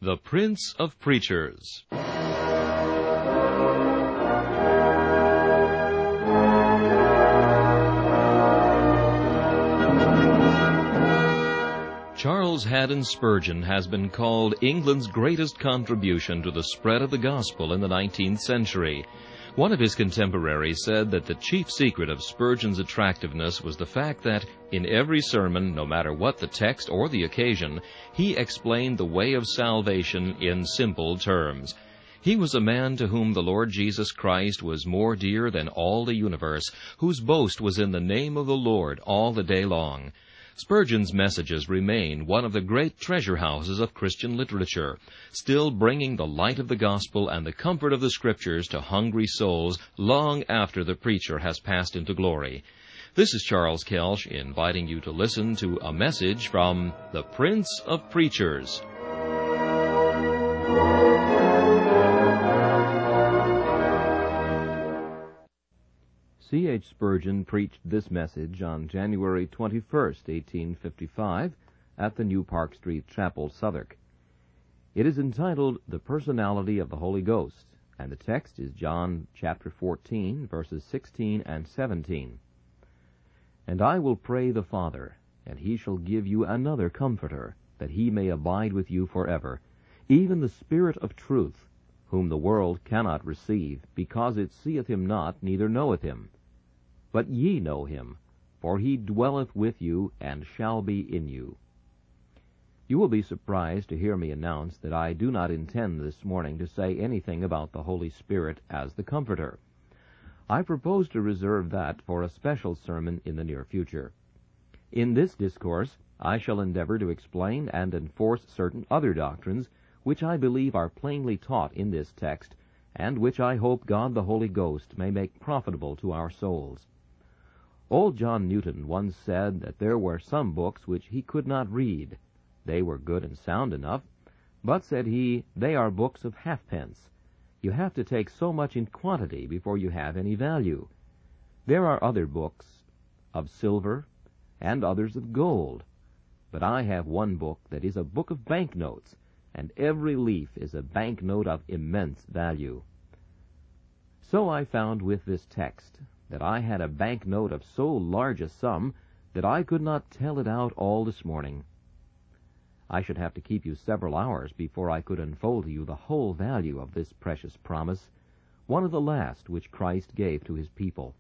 The Prince of Preachers. Charles Haddon Spurgeon has been called England's greatest contribution to the spread of the gospel in the 19th century. One of his contemporaries said that the chief secret of Spurgeon's attractiveness was the fact that, in every sermon, no matter what the text or the occasion, he explained the way of salvation in simple terms. He was a man to whom the Lord Jesus Christ was more dear than all the universe, whose boast was in the name of the Lord all the day long. Spurgeon's messages remain one of the great treasure houses of Christian literature, still bringing the light of the gospel and the comfort of the Scriptures to hungry souls long after the preacher has passed into glory. This is Charles Kelsch inviting you to listen to a message from the Prince of Preachers. C. H. Spurgeon preached this message on January 21st, 1855, at the New Park Street Chapel, Southwark. It is entitled, The Personality of the Holy Ghost, and the text is John chapter 14, verses 16 and 17. And I will pray the Father, and he shall give you another Comforter, that he may abide with you forever, even the Spirit of truth, whom the world cannot receive, because it seeth him not, neither knoweth him. But ye know him, for he dwelleth with you, and shall be in you. You will be surprised to hear me announce that I do not intend this morning to say anything about the Holy Spirit as the Comforter. I propose to reserve that for a special sermon in the near future. In this discourse, I shall endeavor to explain and enforce certain other doctrines which I believe are plainly taught in this text, and which I hope God the Holy Ghost may make profitable to our souls. Old John Newton once said that there were some books which he could not read. They were good and sound enough, but, said he, they are books of halfpence. You have to take so much in quantity before you have any value. There are other books of silver, and others of gold, but I have one book that is a book of banknotes, and every leaf is a banknote of immense value. So I found with this text that I had a banknote of so large a sum that I could not tell it out all this morning. I should have to keep you several hours before I could unfold to you the whole value of this precious promise, one of the last which Christ gave to his people.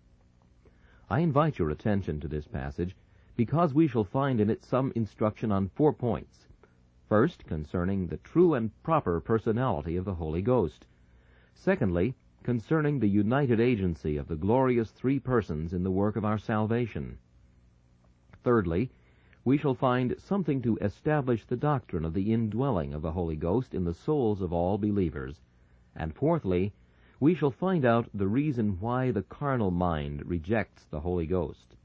I invite your attention to this passage because we shall find in it some instruction on 4 points. First, concerning the true and proper personality of the Holy Ghost. Secondly, concerning the united agency of the glorious three persons in the work of our salvation. Thirdly, we shall find something to establish the doctrine of the indwelling of the Holy Ghost in the souls of all believers. And fourthly, we shall find out the reason why the carnal mind rejects the Holy Ghost.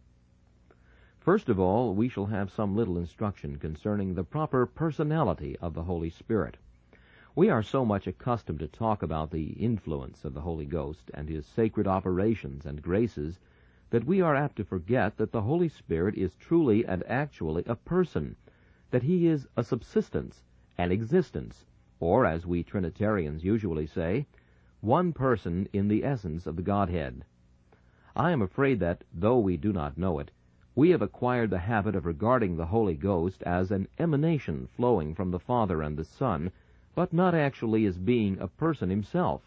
First of all, we shall have some little instruction concerning the proper personality of the Holy Spirit. We are so much accustomed to talk about the influence of the Holy Ghost and his sacred operations and graces that we are apt to forget that the Holy Spirit is truly and actually a person, that he is a subsistence, an existence, or, as we Trinitarians usually say, one person in the essence of the Godhead. I am afraid that, though we do not know it, we have acquired the habit of regarding the Holy Ghost as an emanation flowing from the Father and the Son, but not actually as being a person himself.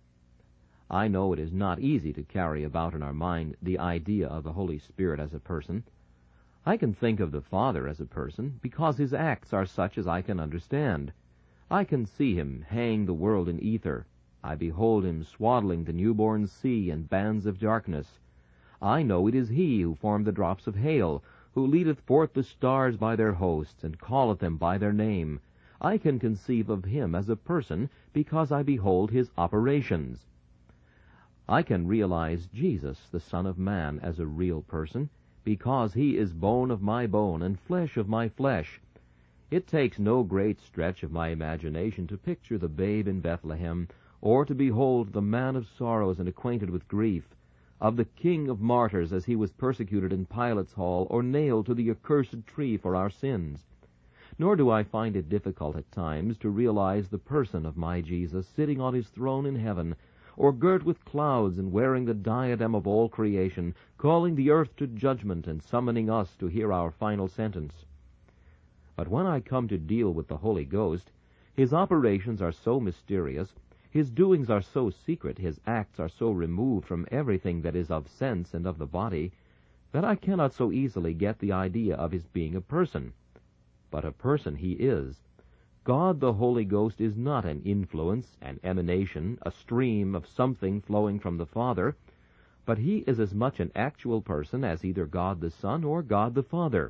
I know it is not easy to carry about in our mind the idea of the Holy Spirit as a person. I can think of the Father as a person because his acts are such as I can understand. I can see him hang the world in ether. I behold him swaddling the newborn sea in bands of darkness. I know it is he who formed the drops of hail, who leadeth forth the stars by their hosts, and calleth them by their name. I can conceive of him as a person because I behold his operations. I can realize Jesus, the Son of Man, as a real person because he is bone of my bone and flesh of my flesh. It takes no great stretch of my imagination to picture the babe in Bethlehem, or to behold the man of sorrows and acquainted with grief, of the King of martyrs as he was persecuted in Pilate's hall or nailed to the accursed tree for our sins. nor do I find it difficult at times to realize the person of my Jesus sitting on his throne in heaven, or girt with clouds and wearing the diadem of all creation, calling the earth to judgment and summoning us to hear our final sentence. But when I come to deal with the Holy Ghost, his operations are so mysterious, his doings are so secret, his acts are so removed from everything that is of sense and of the body, that I cannot so easily get the idea of his being a person. But a person he is. God the Holy Ghost is not an influence, an emanation, a stream of something flowing from the Father, but he is as much an actual person as either God the Son or God the Father.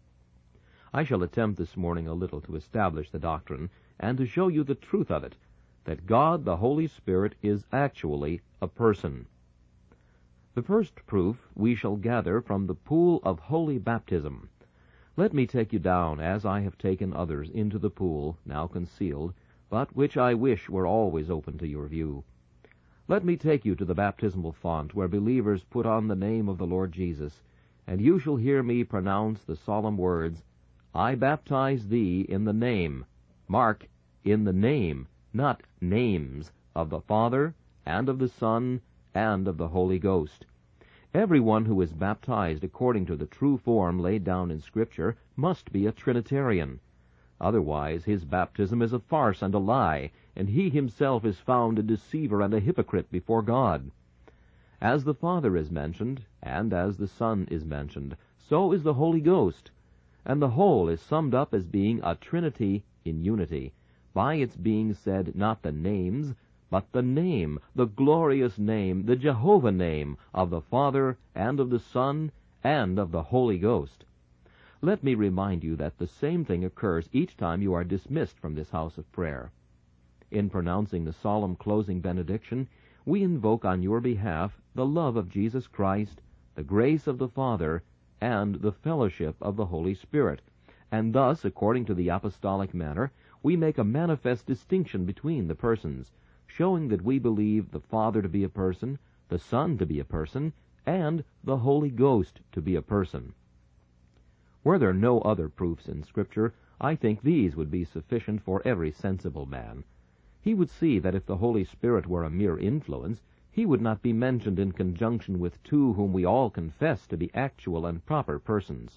I shall attempt this morning a little to establish the doctrine and to show you the truth of it, that God the Holy Spirit is actually a person. The first proof we shall gather from the pool of holy baptism. Let me take you down, as I have taken others, into the pool, now concealed, but which I wish were always open to your view. Let me take you to the baptismal font, where believers put on the name of the Lord Jesus, and you shall hear me pronounce the solemn words, I baptize thee in the name, mark, in the name, not names, of the Father, and of the Son, and of the Holy Ghost. Everyone who is baptized according to the true form laid down in Scripture must be a Trinitarian. Otherwise his baptism is a farce and a lie, and he himself is found a deceiver and a hypocrite before God. As the Father is mentioned, and as the Son is mentioned, so is the Holy Ghost, and the whole is summed up as being a Trinity in unity, by its being said not the names, but the name, the glorious name, the Jehovah name of the Father and of the Son and of the Holy Ghost. Let me remind you that the same thing occurs each time you are dismissed from this house of prayer. In pronouncing the solemn closing benediction, we invoke on your behalf the love of Jesus Christ, the grace of the Father, and the fellowship of the Holy Spirit, and thus, according to the apostolic manner, we make a manifest distinction between the persons, showing that we believe the Father to be a person, the Son to be a person, and the Holy Ghost to be a person. Were there no other proofs in Scripture, I think these would be sufficient for every sensible man. He would see that if the Holy Spirit were a mere influence, he would not be mentioned in conjunction with two whom we all confess to be actual and proper persons.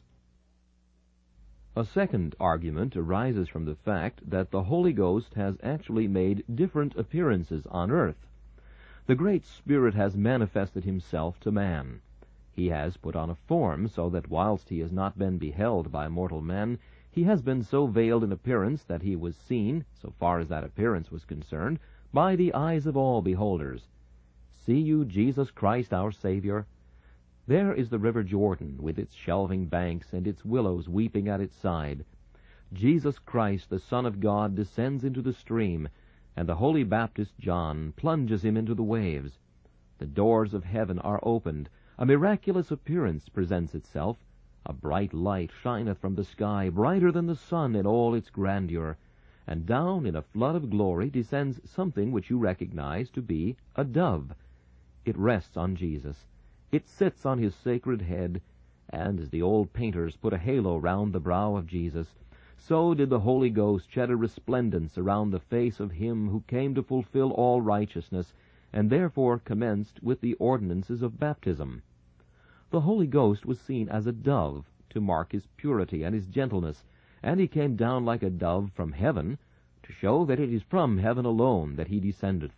A second argument arises from the fact that the Holy Ghost has actually made different appearances on earth. The Great Spirit has manifested himself to man. He has put on a form so that whilst he has not been beheld by mortal men, he has been so veiled in appearance that he was seen, so far as that appearance was concerned, by the eyes of all beholders. See you Jesus Christ our Savior? There is the river Jordan, with its shelving banks and its willows weeping at its side. Jesus Christ, the Son of God, descends into the stream, and the holy Baptist John plunges him into the waves. The doors of heaven are opened. A miraculous appearance presents itself. A bright light shineth from the sky, brighter than the sun in all its grandeur, and down in a flood of glory descends something which you recognize to be a dove. It rests on Jesus. It sits on his sacred head, and as the old painters put a halo round the brow of Jesus, so did the Holy Ghost shed a resplendence around the face of him who came to fulfill all righteousness, and therefore commenced with the ordinances of baptism. The Holy Ghost was seen as a dove to mark his purity and his gentleness, and he came down like a dove from heaven to show that it is from heaven alone that he descendeth.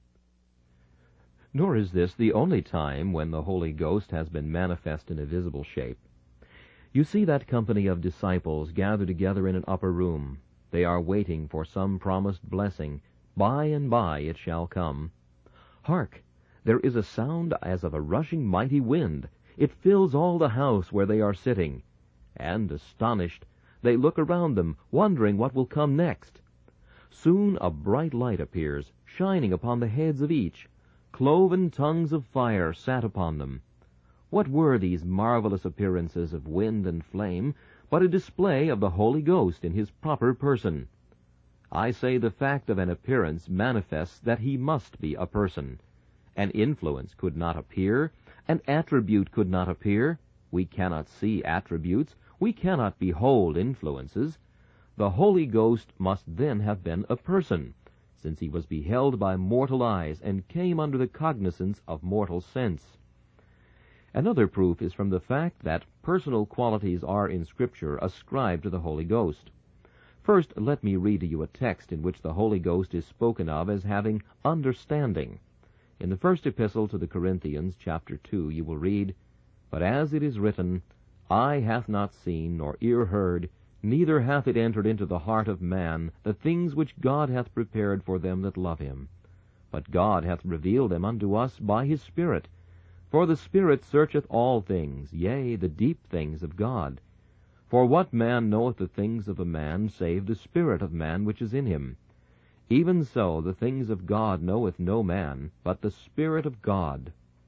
Nor is this the only time when the Holy Ghost has been manifest in a visible shape. You see that company of disciples gathered together in an upper room. They are waiting for some promised blessing. By and by it shall come. Hark! There is a sound as of a rushing mighty wind. It fills all the house where they are sitting. And, astonished, they look around them, wondering what will come next. Soon a bright light appears, shining upon the heads of each. Cloven tongues of fire sat upon them. What were these marvelous appearances of wind and flame but a display of the Holy Ghost in his proper person? I say the fact of an appearance manifests that he must be a person. An influence could not appear, an attribute could not appear. We cannot see attributes, we cannot behold influences. The Holy Ghost must then have been a person, since he was beheld by mortal eyes and came under the cognizance of mortal sense. Another proof is from the fact that personal qualities are in Scripture ascribed to the Holy Ghost. First, let me read to you a text in which the Holy Ghost is spoken of as having understanding. In the first epistle to the Corinthians, chapter 2, you will read, "But as it is written, Eye hath not seen, nor ear heard, neither hath it entered into the heart of man, the things which God hath prepared for them that love him. But God hath revealed them unto us by his Spirit. For the Spirit searcheth all things, yea, the deep things of God. For what man knoweth the things of a man, save the spirit of man which is in him? Even so the things of God knoweth no man, but the Spirit of God."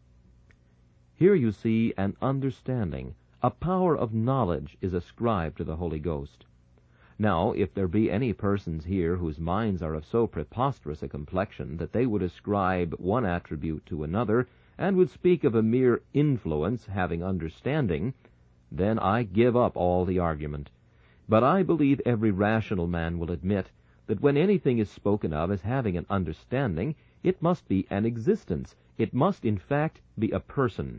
Here you see an understanding, a power of knowledge is ascribed to the Holy Ghost. Now, if there be any persons here whose minds are of so preposterous a complexion that they would ascribe one attribute to another, and would speak of a mere influence having understanding, then I give up all the argument. But I believe every rational man will admit that when anything is spoken of as having an understanding, it must be an existence. It must, in fact, be a person.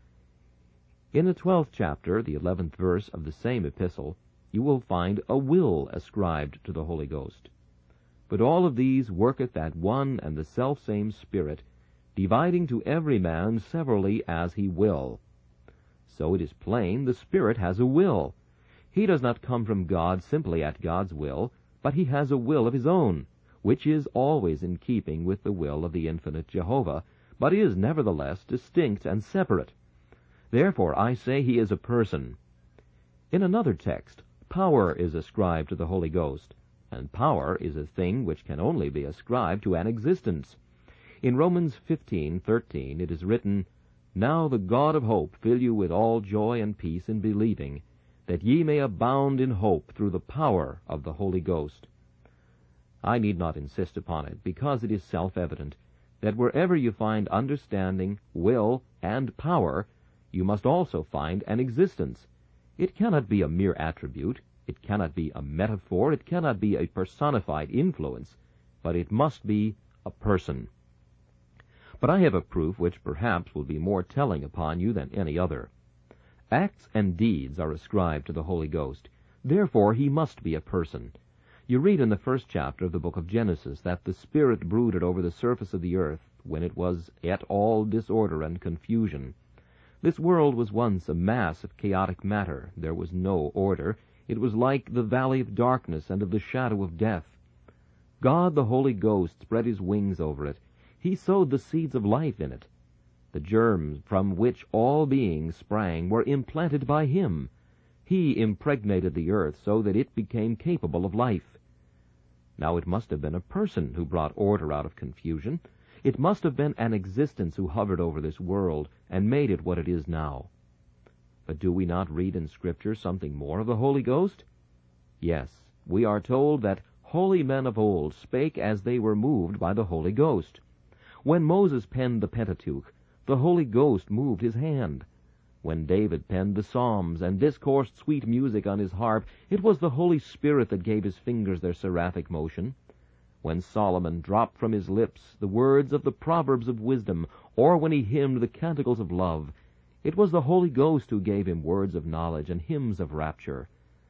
In the 12th chapter, the 11th verse of the same epistle, you will find a will ascribed to the Holy Ghost. "But all of these worketh that one and the selfsame Spirit, dividing to every man severally as he will." So it is plain the Spirit has a will. He does not come from God simply at God's will, but he has a will of his own, which is always in keeping with the will of the infinite Jehovah, but is nevertheless distinct and separate. Therefore I say he is a person. In another text, power is ascribed to the Holy Ghost, and power is a thing which can only be ascribed to an existence. In Romans 15:13 it is written, "Now the God of hope fill you with all joy and peace in believing, that ye may abound in hope through the power of the Holy Ghost." I need not insist upon it, because it is self-evident that wherever you find understanding, will, and power, you must also find an existence. It cannot be a mere attribute, it cannot be a metaphor, it cannot be a personified influence, but it must be a person. But I have a proof which perhaps will be more telling upon you than any other. Acts and deeds are ascribed to the Holy Ghost. Therefore he must be a person. You read in the 1st chapter of the book of Genesis that the Spirit brooded over the surface of the earth when it was yet all disorder and confusion. This world was once a mass of chaotic matter. There was no order. It was like the valley of darkness and of the shadow of death. God the Holy Ghost spread his wings over it. He sowed the seeds of life in it. The germs from which all beings sprang were implanted by him. He impregnated the earth so that it became capable of life. Now it must have been a person who brought order out of confusion. It must have been an existence who hovered over this world and made it what it is now. But do we not read in Scripture something more of the Holy Ghost? Yes, we are told that holy men of old spake as they were moved by the Holy Ghost. When Moses penned the Pentateuch, the Holy Ghost moved his hand. When David penned the Psalms and discoursed sweet music on his harp, it was the Holy Spirit that gave his fingers their seraphic motion. When Solomon dropped from his lips the words of the Proverbs of wisdom, or when he hymned the canticles of love, it was the Holy Ghost who gave him words of knowledge and hymns of rapture.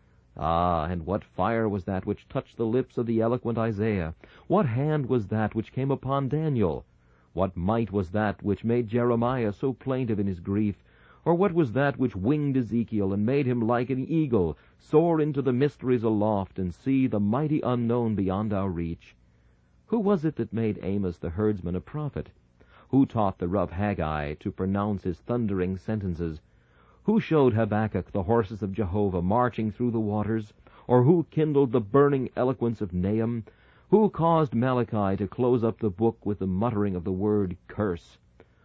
Ah, and what fire was that which touched the lips of the eloquent Isaiah? What hand was that which came upon Daniel? What might was that which made Jeremiah so plaintive in his grief? Or what was that which winged Ezekiel and made him like an eagle, soar into the mysteries aloft and see the mighty unknown beyond our reach? Who was it that made Amos the herdsman a prophet? Who taught the rough Haggai to pronounce his thundering sentences? Who showed Habakkuk the horses of Jehovah marching through the waters? Or who kindled the burning eloquence of Nahum? Who caused Malachi to close up the book with the muttering of the word curse?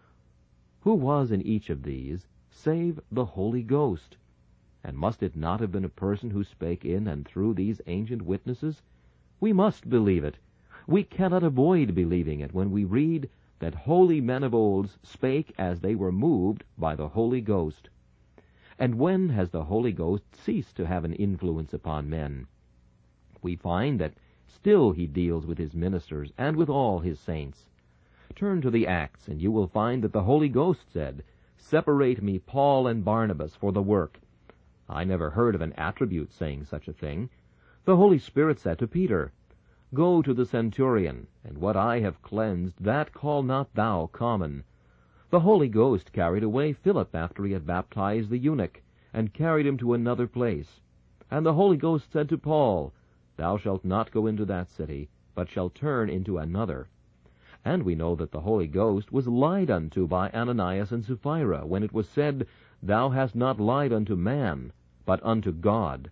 Who was in each of these, save the Holy Ghost? And must it not have been a person who spake in and through these ancient witnesses? We must believe it. We cannot avoid believing it when we read that holy men of old spake as they were moved by the Holy Ghost. And when has the Holy Ghost ceased to have an influence upon men? we find that still he deals with his ministers and with all his saints. Turn to the Acts, and you will find that the Holy Ghost said, "Separate me Paul and Barnabas for the work." I never heard of an attribute saying such a thing. The Holy Spirit said to Peter, "Go to the centurion, and what I have cleansed, that call not thou common." The Holy Ghost carried away Philip after he had baptized the eunuch, and carried him to another place. And the Holy Ghost said to Paul, "Thou shalt not go into that city, but shalt turn into another." And we know that the Holy Ghost was lied unto by Ananias and Sapphira, when it was said, "Thou hast not lied unto man, but unto God."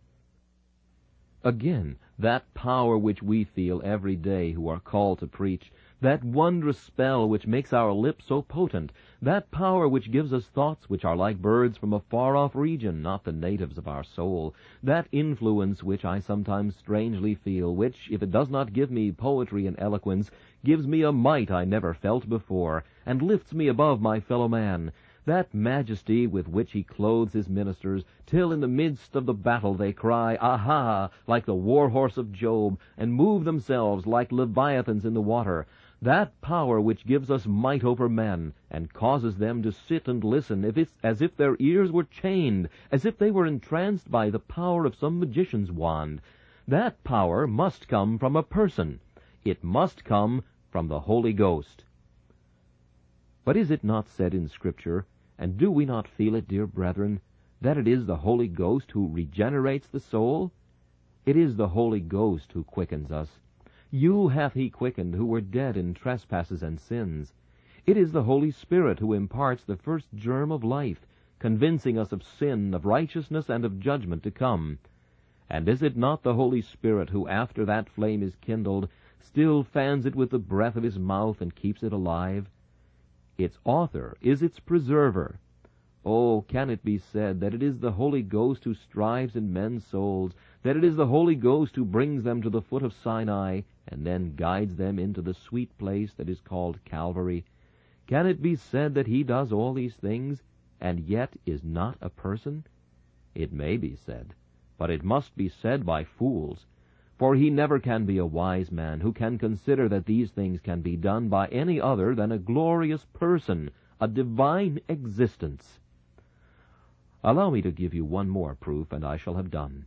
Again, that power which we feel every day who are called to preach, that wondrous spell which makes our lips so potent, that power which gives us thoughts which are like birds from a far-off region, not the natives of our soul, that influence which I sometimes strangely feel, which, if it does not give me poetry and eloquence, gives me a might I never felt before, and lifts me above my fellow man, that majesty with which he clothes his ministers, till in the midst of the battle they cry, "Aha!" like the war-horse of Job, and move themselves like leviathans in the water, that power which gives us might over men, and causes them to sit and listen as if their ears were chained, as if they were entranced by the power of some magician's wand, that power must come from a person. It must come from the Holy Ghost. But is it not said in Scripture, and do we not feel it, dear brethren, that it is the Holy Ghost who regenerates the soul? It is the Holy Ghost who quickens us. You hath he quickened who were dead in trespasses and sins. It is the Holy Spirit who imparts the first germ of life, convincing us of sin, of righteousness, and of judgment to come. And is it not the Holy Spirit who, after that flame is kindled, still fans it with the breath of his mouth and keeps it alive? Its author is its preserver. Oh, can it be said that it is the Holy Ghost who strives in men's souls, that it is the Holy Ghost who brings them to the foot of Sinai, and then guides them into the sweet place that is called Calvary? Can it be said that he does all these things, and yet is not a person? It may be said, but it must be said by fools, for he never can be a wise man who can consider that these things can be done by any other than a glorious person, a divine existence. Allow me to give you one more proof, and I shall have done.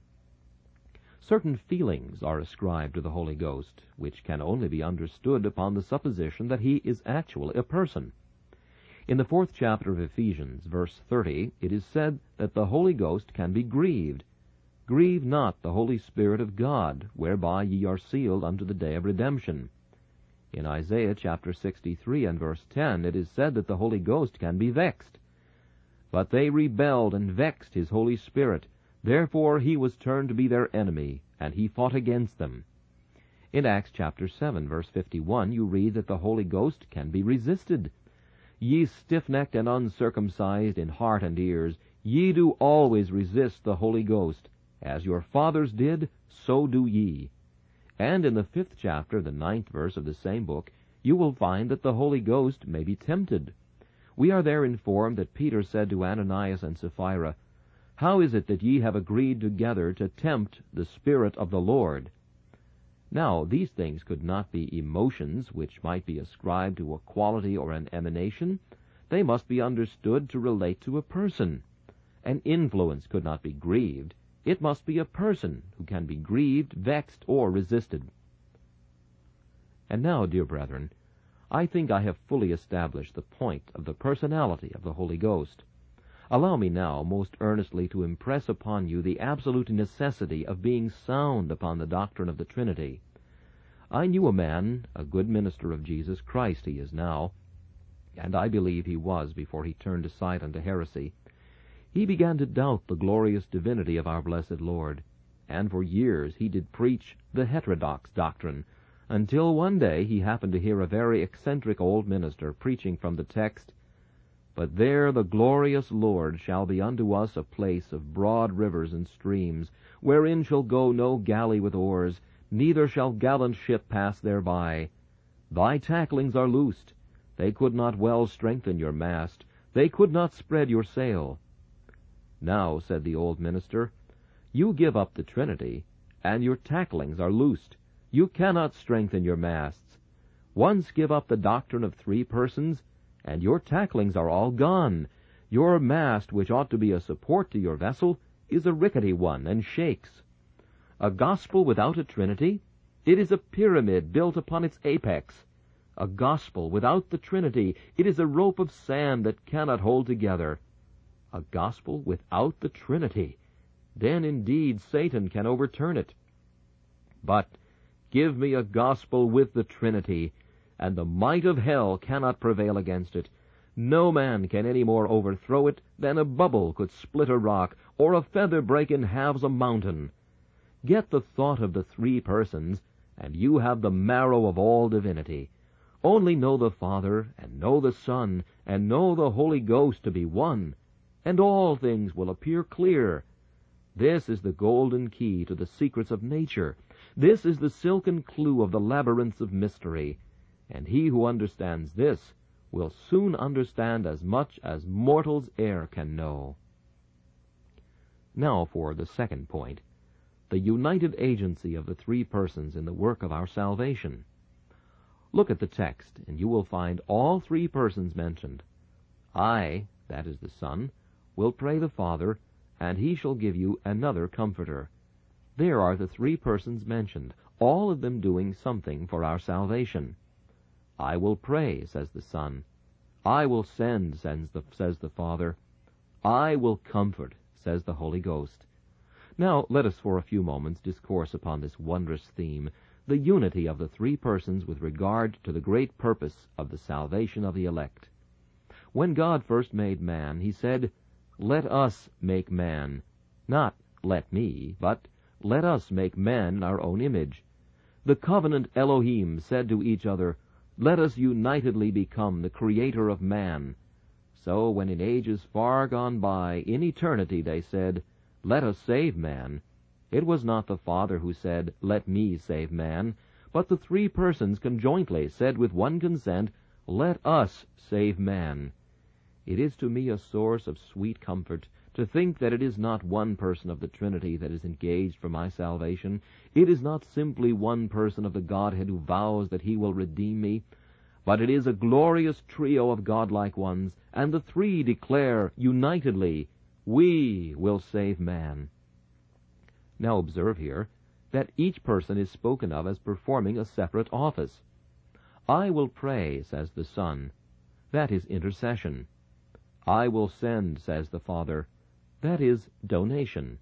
Certain feelings are ascribed to the Holy Ghost, which can only be understood upon the supposition that he is actually a person. In the 4th chapter of Ephesians, verse 30, it is said that the Holy Ghost can be grieved. "Grieve not the Holy Spirit of God, whereby ye are sealed unto the day of redemption." In Isaiah chapter 63 and verse 10, it is said that the Holy Ghost can be vexed. "But they rebelled and vexed his Holy Spirit. Therefore he was turned to be their enemy, and he fought against them." In Acts chapter 7, verse 51, you read that the Holy Ghost can be resisted. "Ye stiff-necked and uncircumcised in heart and ears, ye do always resist the Holy Ghost. As your fathers did, so do ye." And in the 5th chapter, the 9th verse of the same book, you will find that the Holy Ghost may be tempted. We are there informed that Peter said to Ananias and Sapphira, "How is it that ye have agreed together to tempt the Spirit of the Lord?" Now, these things could not be emotions which might be ascribed to a quality or an emanation. They must be understood to relate to a person. An influence could not be grieved. It must be a person who can be grieved, vexed, or resisted. And now, dear brethren, I think I have fully established the point of the personality of the Holy Ghost. Allow me now most earnestly to impress upon you the absolute necessity of being sound upon the doctrine of the Trinity. I knew a man, a good minister of Jesus Christ he is now, and I believe he was before he turned aside unto heresy. He began to doubt the glorious divinity of our blessed Lord, and for years he did preach the heterodox doctrine, until one day he happened to hear a very eccentric old minister preaching from the text, "But there the glorious Lord shall be unto us a place of broad rivers and streams, wherein shall go no galley with oars, neither shall gallant ship pass thereby. Thy tacklings are loosed, they could not well strengthen your mast, they could not spread your sail." "Now," said the old minister, "you give up the Trinity, and your tacklings are loosed. You cannot strengthen your masts. Once give up the doctrine of three persons, and your tacklings are all gone. Your mast, which ought to be a support to your vessel, is a rickety one, and shakes. A gospel without a Trinity, it is a pyramid built upon its apex. A gospel without the Trinity, it is a rope of sand that cannot hold together. A gospel without the Trinity, then indeed Satan can overturn it. But give me a gospel with the Trinity, and the might of hell cannot prevail against it. No man can any more overthrow it than a bubble could split a rock, or a feather break in halves a mountain. Get the thought of the three persons, and you have the marrow of all divinity. Only know the Father, and know the Son, and know the Holy Ghost to be one, and all things will appear clear. This is the golden key to the secrets of nature. This is the silken clue of the labyrinths of mystery. And he who understands this will soon understand as much as mortals e'er can know. Now for the second point, the united agency of the three persons in the work of our salvation. Look at the text, and you will find all three persons mentioned. I, that is the Son, will pray the Father, and he shall give you another Comforter. There are the three persons mentioned, all of them doing something for our salvation. I will pray, says the Son. I will send, says the Father. I will comfort, says the Holy Ghost. Now let us for a few moments discourse upon this wondrous theme, the unity of the three persons with regard to the great purpose of the salvation of the elect. When God first made man, he said, "Let us make man." Not "let me," but "Let us make man in our own image." The covenant Elohim said to each other, "Let us unitedly become the creator of man." So when in ages far gone by, in eternity, they said, "Let us save man," it was not the Father who said, "Let me save man," but the three persons conjointly said with one consent, "Let us save man." It is to me a source of sweet comfort to think that it is not one person of the Trinity that is engaged for my salvation. It is not simply one person of the Godhead who vows that he will redeem me, but it is a glorious trio of godlike ones, and the three declare unitedly, "We will save man." Now observe here that each person is spoken of as performing a separate office. I will pray, says the Son. That is intercession. I will send, says the Father. That is donation.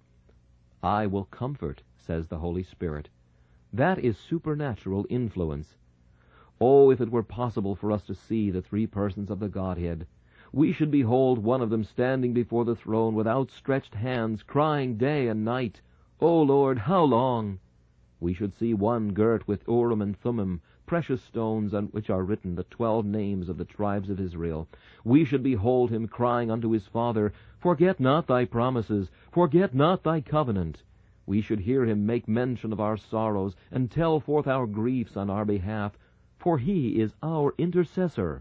I will comfort, says the Holy Spirit. That is supernatural influence. Oh, if it were possible for us to see the three persons of the Godhead, we should behold one of them standing before the throne with outstretched hands, crying day and night, "O Lord, how long?" We should see one girt with Urim and Thummim, precious stones on which are written the 12 names of the tribes of Israel. We should behold him crying unto his Father, "Forget not thy promises, forget not thy covenant." We should hear him make mention of our sorrows, and tell forth our griefs on our behalf, for he is our intercessor.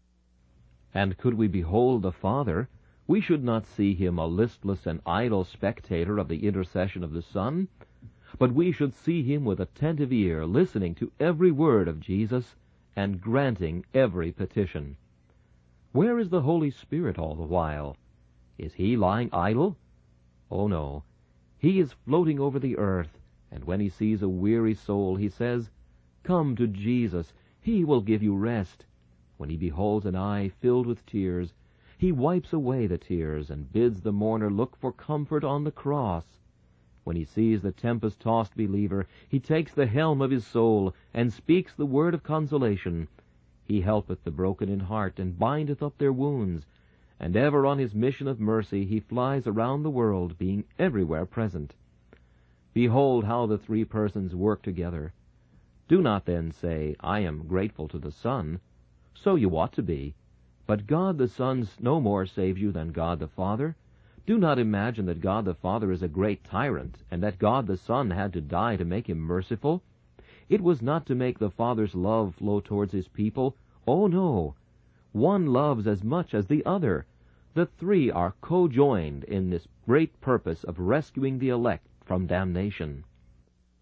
And could we behold the Father, we should not see him a listless and idle spectator of the intercession of the Son, but we should see him with attentive ear, listening to every word of Jesus, and granting every petition. Where is the Holy Spirit all the while? Is he lying idle? Oh no, he is floating over the earth, and when he sees a weary soul, he says, "Come to Jesus, he will give you rest." When he beholds an eye filled with tears, he wipes away the tears, and bids the mourner look for comfort on the cross. When he sees the tempest-tossed believer, he takes the helm of his soul, and speaks the word of consolation. He helpeth the broken in heart, and bindeth up their wounds. And ever on his mission of mercy he flies around the world, being everywhere present. Behold how the three persons work together. Do not then say, "I am grateful to the Son." So you ought to be. But God the Son no more saves you than God the Father. Do not imagine that God the Father is a great tyrant, and that God the Son had to die to make him merciful. It was not to make the Father's love flow towards his people. Oh, no. One loves as much as the other. The three are co-joined in this great purpose of rescuing the elect from damnation.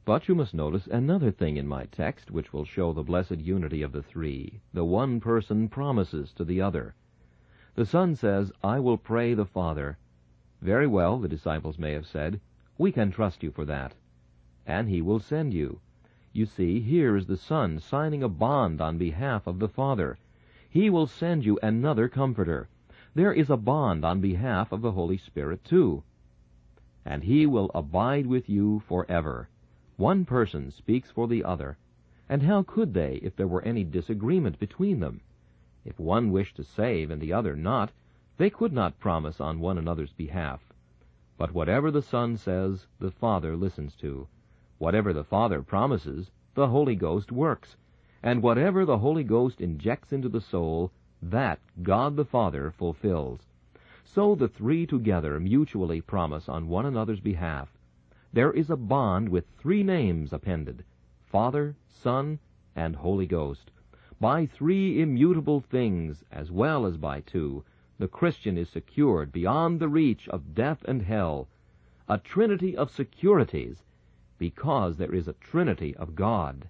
But you must notice another thing in my text which will show the blessed unity of the three. The one person promises to the other. The Son says, I will pray the Father. Very well, the disciples may have said, we can trust you for that. And he will send you. You see, here is the Son signing a bond on behalf of the Father. He will send you another Comforter. There is a bond on behalf of the Holy Spirit, too. And he will abide with you forever. One person speaks for the other. And how could they if there were any disagreement between them? If one wished to save and the other not, they could not promise on one another's behalf. But whatever the Son says, the Father listens to. Whatever the Father promises, the Holy Ghost works. And whatever the Holy Ghost injects into the soul, that God the Father fulfills. So the three together mutually promise on one another's behalf. There is a bond with three names appended, Father, Son, and Holy Ghost. By three immutable things, as well as by two, the Christian is secured beyond the reach of death and hell. A trinity of securities, because there is a trinity of God.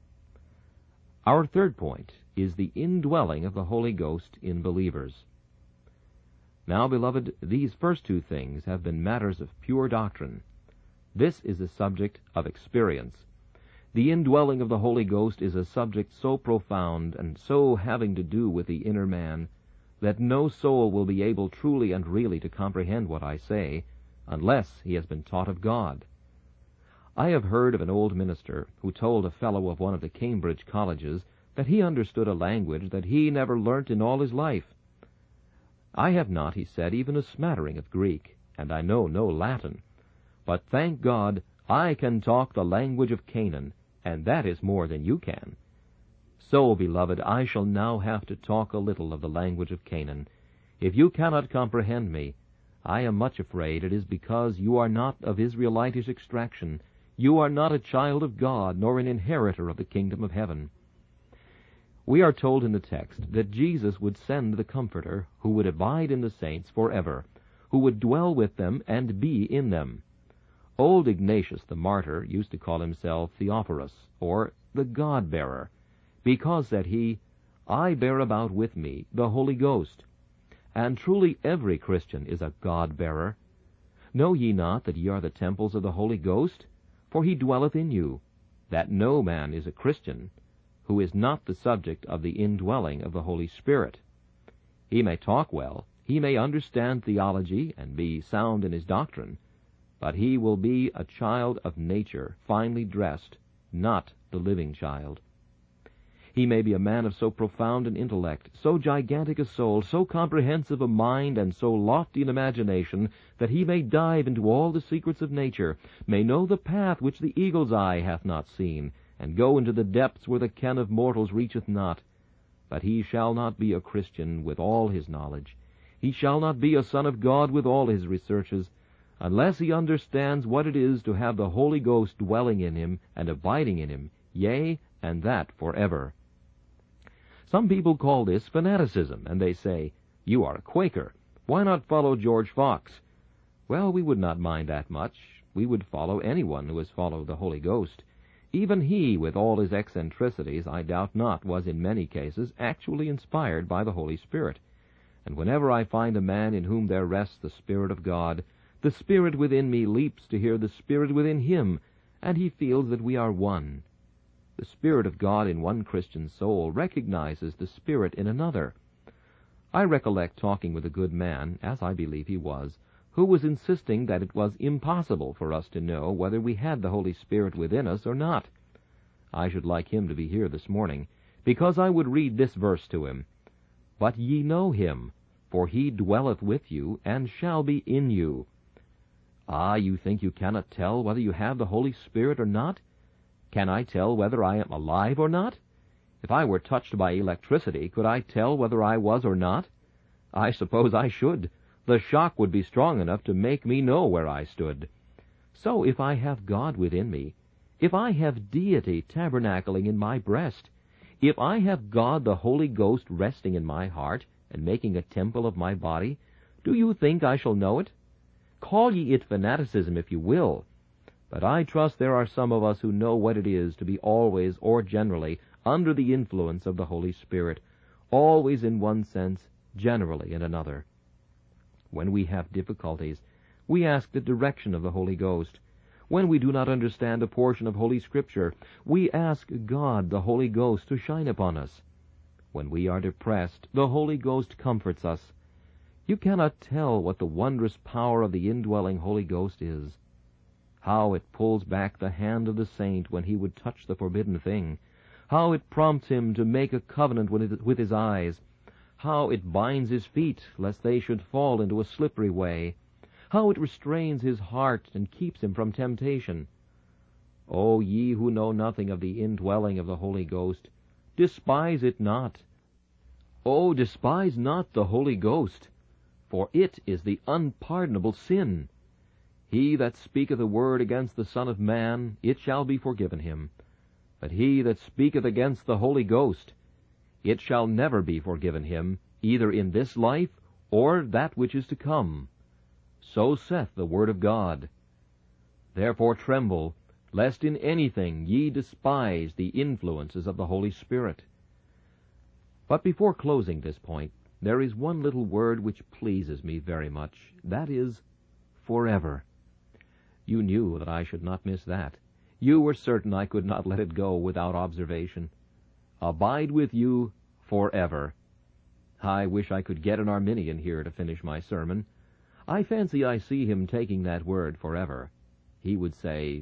Our third point is the indwelling of the Holy Ghost in believers. Now, beloved, these first two things have been matters of pure doctrine. This is a subject of experience. The indwelling of the Holy Ghost is a subject so profound and so having to do with the inner man that no soul will be able truly and really to comprehend what I say unless he has been taught of God. I have heard of an old minister who told a fellow of one of the Cambridge colleges that he understood a language that he never learnt in all his life. I have not, he said, even a smattering of Greek, and I know no Latin. But thank God, I can talk the language of Canaan, and that is more than you can. So, beloved, I shall now have to talk a little of the language of Canaan. If you cannot comprehend me, I am much afraid it is because you are not of Israelitish extraction. You are not a child of God, nor an inheritor of the kingdom of heaven. We are told in the text that Jesus would send the Comforter, who would abide in the saints forever, who would dwell with them and be in them. Old Ignatius the martyr used to call himself Theophorus, or the God-bearer, because, said he, I bear about with me the Holy Ghost. And truly every Christian is a God-bearer. Know ye not that ye are the temples of the Holy Ghost? For he dwelleth in you. That no man is a Christian who is not the subject of the indwelling of the Holy Spirit. He may talk well, he may understand theology and be sound in his doctrine, but he will be a child of nature, finely dressed, not the living child. He may be a man of so profound an intellect, so gigantic a soul, so comprehensive a mind, and so lofty an imagination, that he may dive into all the secrets of nature, may know the path which the eagle's eye hath not seen, and go into the depths where the ken of mortals reacheth not. But he shall not be a Christian with all his knowledge. He shall not be a son of God with all his researches, unless he understands what it is to have the Holy Ghost dwelling in him and abiding in him, yea, and that forever. Some people call this fanaticism, and they say, you are a Quaker. Why not follow George Fox? Well, we would not mind that much. We would follow anyone who has followed the Holy Ghost. Even he, with all his eccentricities, I doubt not, was in many cases actually inspired by the Holy Spirit. And whenever I find a man in whom there rests the Spirit of God, the Spirit within me leaps to hear the Spirit within him, and he feels that we are one. The Spirit of God in one Christian soul recognizes the Spirit in another. I recollect talking with a good man, as I believe he was, who was insisting that it was impossible for us to know whether we had the Holy Spirit within us or not. I should like him to be here this morning, because I would read this verse to him. But ye know him, for he dwelleth with you, and shall be in you. Ah, you think you cannot tell whether you have the Holy Spirit or not? Can I tell whether I am alive or not? If I were touched by electricity, could I tell whether I was or not? I suppose I should. The shock would be strong enough to make me know where I stood. So if I have God within me, if I have deity tabernacling in my breast, if I have God the Holy Ghost resting in my heart and making a temple of my body, do you think I shall know it? Call ye it fanaticism if you will, But I trust there are some of us who know what it is to be always, or generally, under the influence of the Holy Spirit, always in one sense, generally in another. When we have difficulties, we ask the direction of the Holy Ghost. When we do not understand a portion of Holy Scripture, we ask God, the Holy Ghost, to shine upon us. When we are depressed, the Holy Ghost comforts us. You cannot tell what the wondrous power of the indwelling Holy Ghost is. How it pulls back the hand of the saint when he would touch the forbidden thing. How it prompts him to make a covenant with his eyes. How it binds his feet, lest they should fall into a slippery way. How it restrains his heart and keeps him from temptation. O ye who know nothing of the indwelling of the Holy Ghost, despise it not. O despise not the Holy Ghost, for it is the unpardonable sin. He that speaketh a word against the Son of Man, it shall be forgiven him. But he that speaketh against the Holy Ghost, it shall never be forgiven him, either in this life or that which is to come. So saith the Word of God. Therefore tremble, lest in anything ye despise the influences of the Holy Spirit. But before closing this point, there is one little word which pleases me very much. That is, forever. You knew that I should not miss that. You were certain I could not let it go without observation. Abide with you forever. I wish I could get an Arminian here to finish my sermon. I fancy I see him taking that word forever. He would say,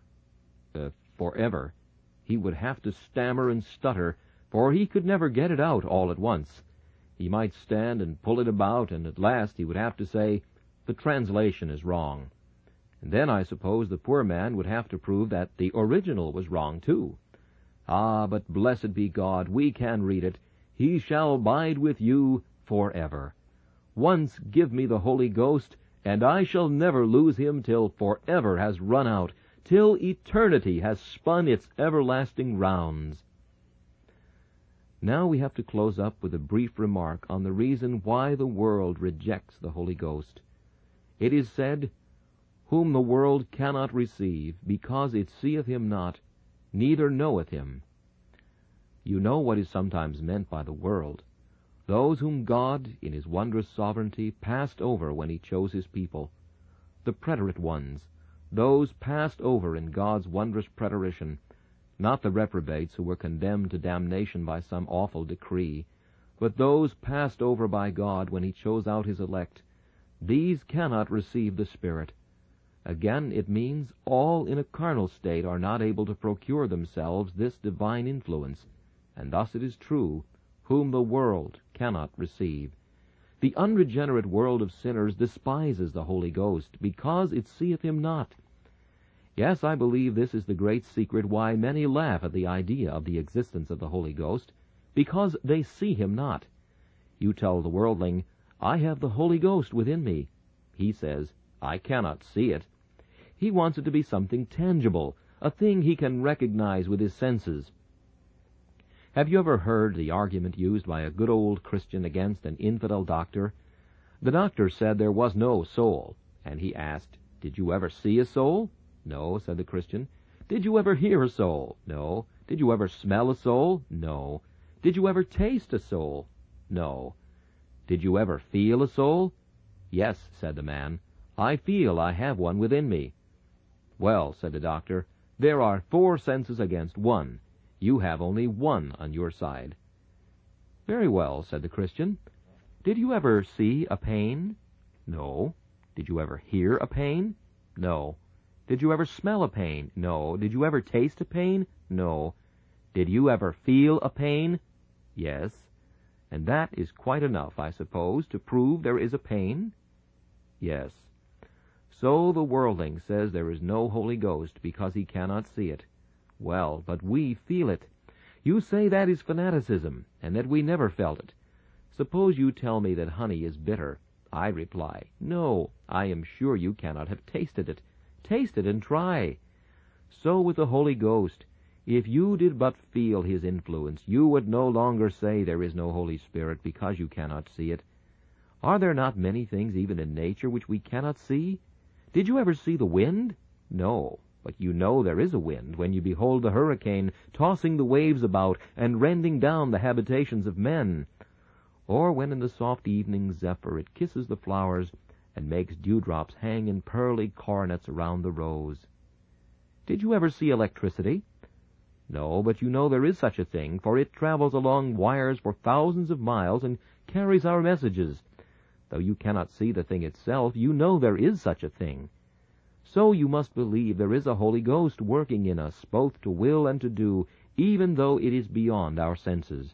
forever. He would have to stammer and stutter, for he could never get it out all at once. He might stand and pull it about, and at last he would have to say, the translation is wrong. And then I suppose the poor man would have to prove that the original was wrong too. Ah, but blessed be God, we can read it. He shall abide with you forever. Once give me the Holy Ghost, and I shall never lose him till forever has run out, till eternity has spun its everlasting rounds. Now we have to close up with a brief remark on the reason why the world rejects the Holy Ghost. It is said, whom the world cannot receive, because it seeth him not, neither knoweth him. You know what is sometimes meant by the world. Those whom God, in his wondrous sovereignty, passed over when he chose his people. The preterite ones, those passed over in God's wondrous preterition, not the reprobates who were condemned to damnation by some awful decree, but those passed over by God when he chose out his elect. These cannot receive the Spirit. Again, it means all in a carnal state are not able to procure themselves this divine influence, and thus it is true, whom the world cannot receive. The unregenerate world of sinners despises the Holy Ghost, because it seeth him not. Yes, I believe this is the great secret why many laugh at the idea of the existence of the Holy Ghost, because they see him not. You tell the worldling, I have the Holy Ghost within me. He says, I cannot see it. He wants it to be something tangible, a thing he can recognize with his senses. Have you ever heard the argument used by a good old Christian against an infidel doctor? The doctor said there was no soul, and he asked, Did you ever see a soul? No, said the Christian. Did you ever hear a soul? No. Did you ever smell a soul? No. Did you ever taste a soul? No. Did you ever feel a soul? Yes, said the man. I feel I have one within me. Well, said the doctor, there are 4 senses against 1. You have only 1 on your side. Very well, said the Christian. Did you ever see a pain? No. Did you ever hear a pain? No. Did you ever smell a pain? No. Did you ever taste a pain? No. Did you ever feel a pain? Yes. And that is quite enough, I suppose, to prove there is a pain? Yes. So the worldling says there is no Holy Ghost because he cannot see it. Well, but we feel it. You say that is fanaticism, and that we never felt it. Suppose you tell me that honey is bitter. I reply, no, I am sure you cannot have tasted it. Taste it and try. So with the Holy Ghost. If you did but feel his influence, you would no longer say there is no Holy Spirit because you cannot see it. Are there not many things even in nature which we cannot see? Did you ever see the wind? No. But you know there is a wind when you behold the hurricane tossing the waves about and rending down the habitations of men, or when in the soft evening zephyr it kisses the flowers and makes dewdrops hang in pearly coronets around the rose. Did you ever see electricity? No, but you know there is such a thing, for it travels along wires for thousands of miles and carries our messages. Though you cannot see the thing itself, you know there is such a thing. So you must believe there is a Holy Ghost working in us, both to will and to do, even though it is beyond our senses.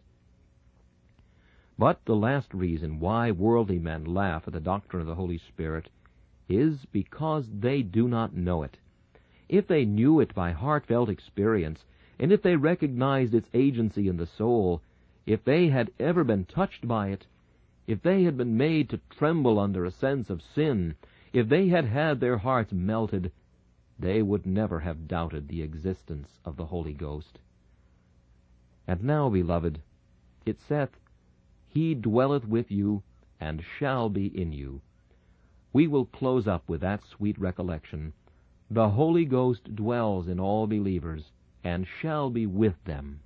But the last reason why worldly men laugh at the doctrine of the Holy Spirit is because they do not know it. If they knew it by heartfelt experience, and if they recognized its agency in the soul, if they had ever been touched by it, if they had been made to tremble under a sense of sin, if they had had their hearts melted, they would never have doubted the existence of the Holy Ghost. And now, beloved, it saith, He dwelleth with you, and shall be in you. We will close up with that sweet recollection. The Holy Ghost dwells in all believers, and shall be with them.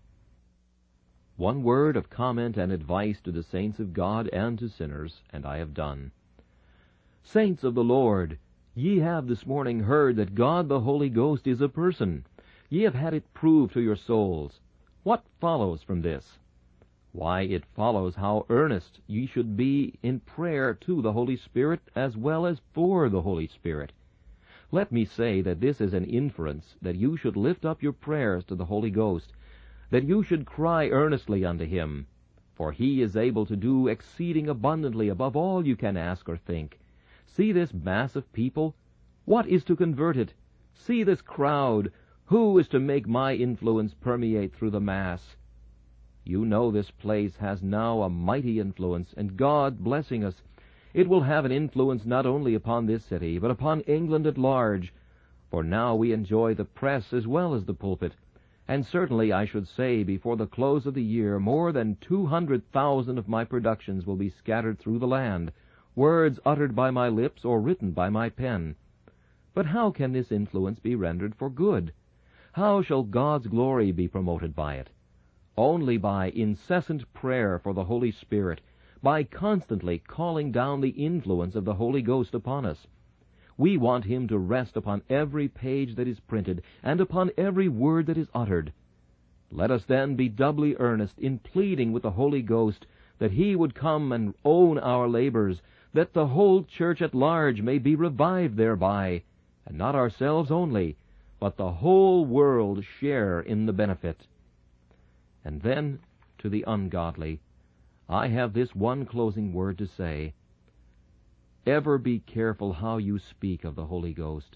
One word of comment and advice to the saints of God and to sinners, and I have done. Saints of the Lord, ye have this morning heard that God the Holy Ghost is a person. Ye have had it proved to your souls. What follows from this? Why, it follows how earnest ye should be in prayer to the Holy Spirit as well as for the Holy Spirit. Let me say that this is an inference, that you should lift up your prayers to the Holy Ghost, that you should cry earnestly unto Him, for He is able to do exceeding abundantly above all you can ask or think. See this mass of people. What is to convert it? See this crowd. Who is to make my influence permeate through the mass? You know this place has now a mighty influence, and God blessing us, it will have an influence not only upon this city, but upon England at large, for now we enjoy the press as well as the pulpit, and certainly I should say before the close of the year more than 200,000 of my productions will be scattered through the land, words uttered by my lips or written by my pen. But how can this influence be rendered for good? How shall God's glory be promoted by it? Only by incessant prayer for the Holy Spirit, by constantly calling down the influence of the Holy Ghost upon us. We want Him to rest upon every page that is printed, and upon every word that is uttered. Let us then be doubly earnest in pleading with the Holy Ghost that He would come and own our labors, that the whole church at large may be revived thereby, and not ourselves only, but the whole world share in the benefit. And then, to the ungodly, I have this one closing word to say. Ever be careful how you speak of the Holy Ghost.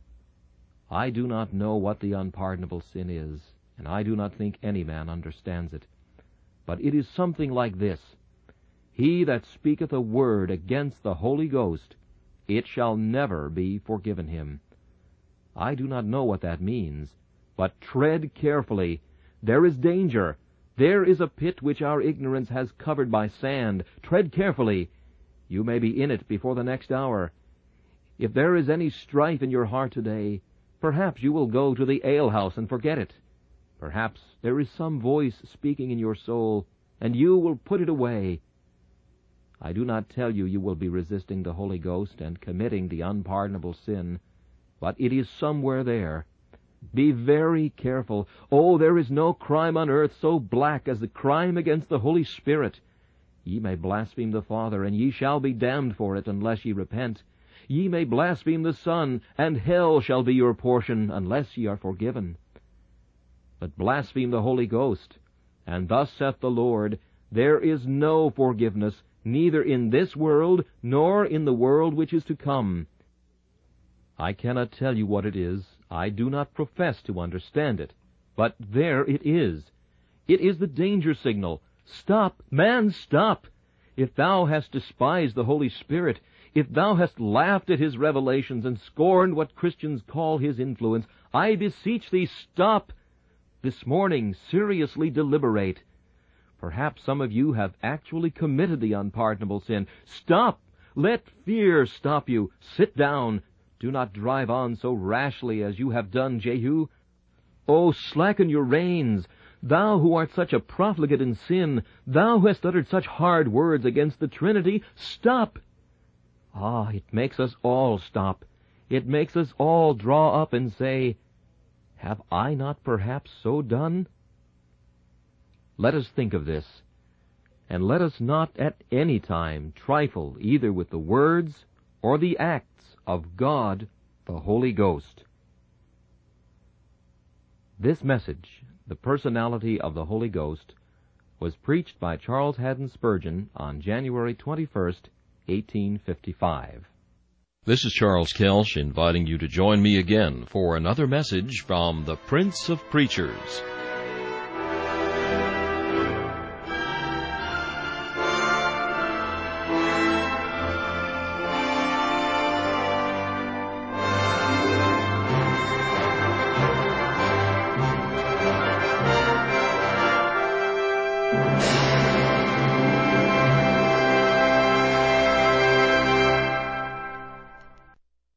I do not know what the unpardonable sin is, and I do not think any man understands it. But it is something like this. He that speaketh a word against the Holy Ghost, it shall never be forgiven him. I do not know what that means, but tread carefully. There is danger. There is a pit which our ignorance has covered by sand. Tread carefully. You may be in it before the next hour. If there is any strife in your heart today, perhaps you will go to the alehouse and forget it. Perhaps there is some voice speaking in your soul, and you will put it away. I do not tell you will be resisting the Holy Ghost and committing the unpardonable sin, but it is somewhere there. Be very careful. Oh, there is no crime on earth so black as the crime against the Holy Spirit. Ye may blaspheme the Father, and ye shall be damned for it, unless ye repent. Ye may blaspheme the Son, and hell shall be your portion, unless ye are forgiven. But blaspheme the Holy Ghost, and thus saith the Lord, there is no forgiveness, neither in this world, nor in the world which is to come. I cannot tell you what it is. I do not profess to understand it. But there it is. It is the danger signal. Stop, man, stop! If thou hast despised the Holy Spirit, if thou hast laughed at His revelations and scorned what Christians call His influence, I beseech thee, stop! This morning, seriously deliberate. Perhaps some of you have actually committed the unpardonable sin. Stop! Let fear stop you. Sit down. do not drive on so rashly as you have done, Jehu. O slacken your reins, thou who art such a profligate in sin, thou who hast uttered such hard words against the Trinity, stop! Ah, it makes us all stop. It makes us all draw up and say, have I not perhaps so done? Let us think of this, and let us not at any time trifle either with the words or the acts of God, the Holy Ghost. This message, The Personality of the Holy Ghost, was preached by Charles Haddon Spurgeon on January 21st, 1855. This is Charles Kelsch inviting you to join me again for another message from the Prince of Preachers.